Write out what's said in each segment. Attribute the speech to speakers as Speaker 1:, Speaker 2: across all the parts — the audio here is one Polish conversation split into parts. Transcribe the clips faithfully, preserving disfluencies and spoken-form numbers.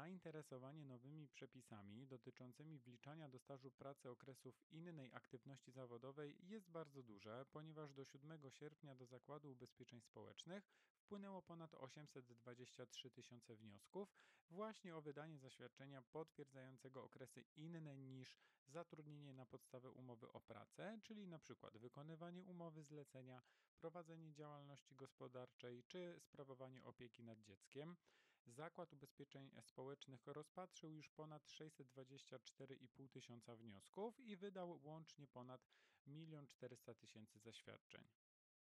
Speaker 1: Zainteresowanie nowymi przepisami dotyczącymi wliczania do stażu pracy okresów innej aktywności zawodowej jest bardzo duże, ponieważ do siódmego sierpnia do Zakładu Ubezpieczeń Społecznych wpłynęło ponad osiemset dwadzieścia trzy tysiące wniosków właśnie o wydanie zaświadczenia potwierdzającego okresy inne niż zatrudnienie na podstawie umowy o pracę, czyli na przykład wykonywanie umowy zlecenia, prowadzenie działalności gospodarczej czy sprawowanie opieki nad dzieckiem. Zakład Ubezpieczeń Społecznych rozpatrzył już ponad sześćset dwadzieścia cztery i pół tysiąca wniosków i wydał łącznie ponad milion czterysta tysięcy zaświadczeń.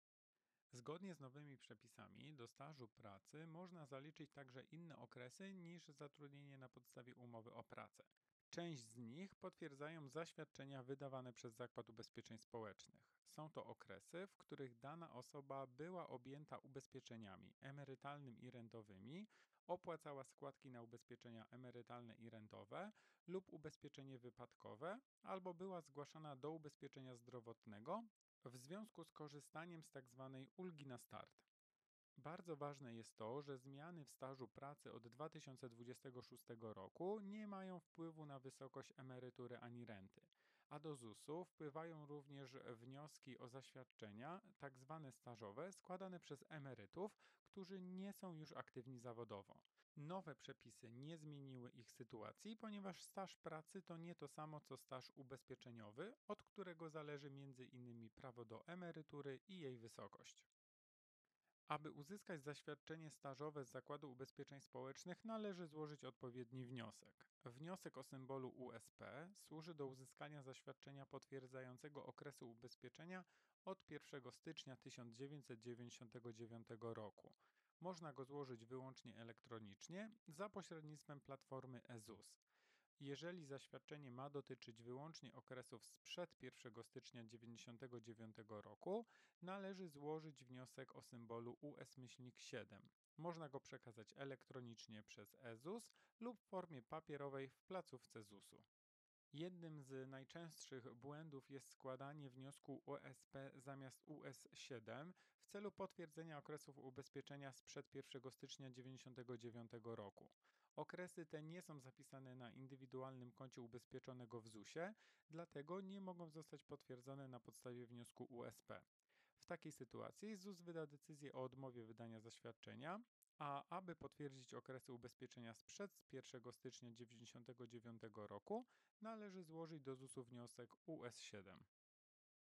Speaker 1: Zgodnie z nowymi przepisami do stażu pracy można zaliczyć także inne okresy niż zatrudnienie na podstawie umowy o pracę. Część z nich potwierdzają zaświadczenia wydawane przez Zakład Ubezpieczeń Społecznych. Są to okresy, w których dana osoba była objęta ubezpieczeniami emerytalnymi i rentowymi, opłacała składki na ubezpieczenia emerytalne i rentowe lub ubezpieczenie wypadkowe, albo była zgłaszana do ubezpieczenia zdrowotnego w związku z korzystaniem z tzw. ulgi na start. Bardzo ważne jest to, że zmiany w stażu pracy od dwa tysiące dwudziestego szóstego roku nie mają wpływu na wysokość emerytury ani renty, a do zusu wpływają również wnioski o zaświadczenia, tak zwane stażowe, składane przez emerytów, którzy nie są już aktywni zawodowo. Nowe przepisy nie zmieniły ich sytuacji, ponieważ staż pracy to nie to samo co staż ubezpieczeniowy, od którego zależy między innymi prawo do emerytury i jej wysokość. Aby uzyskać zaświadczenie stażowe z Zakładu Ubezpieczeń Społecznych, należy złożyć odpowiedni wniosek. Wniosek o symbolu U S P służy do uzyskania zaświadczenia potwierdzającego okresu ubezpieczenia od pierwszego stycznia tysiąc dziewięćset dziewięćdziesiątego dziewiątego roku. Można go złożyć wyłącznie elektronicznie za pośrednictwem platformy e ZUS. Jeżeli zaświadczenie ma dotyczyć wyłącznie okresów sprzed pierwszego stycznia tysiąc dziewięćset dziewięćdziesiątego dziewiątego roku, należy złożyć wniosek o symbolu U S siedem. Można go przekazać elektronicznie przez e ZUS lub w formie papierowej w placówce zusu. Jednym z najczęstszych błędów jest składanie wniosku O S P zamiast U S siedem w celu potwierdzenia okresów ubezpieczenia sprzed pierwszego stycznia tysiąc dziewięćset dziewięćdziesiątego dziewiątego roku. Okresy te nie są zapisane na indywidualnym koncie ubezpieczonego w zusie, dlatego nie mogą zostać potwierdzone na podstawie wniosku U S P. W takiej sytuacji ZUS wyda decyzję o odmowie wydania zaświadczenia, a aby potwierdzić okresy ubezpieczenia sprzed pierwszego stycznia tysiąc dziewięćset dziewięćdziesiątego dziewiątego roku, należy złożyć do zusu wniosek U S siedem.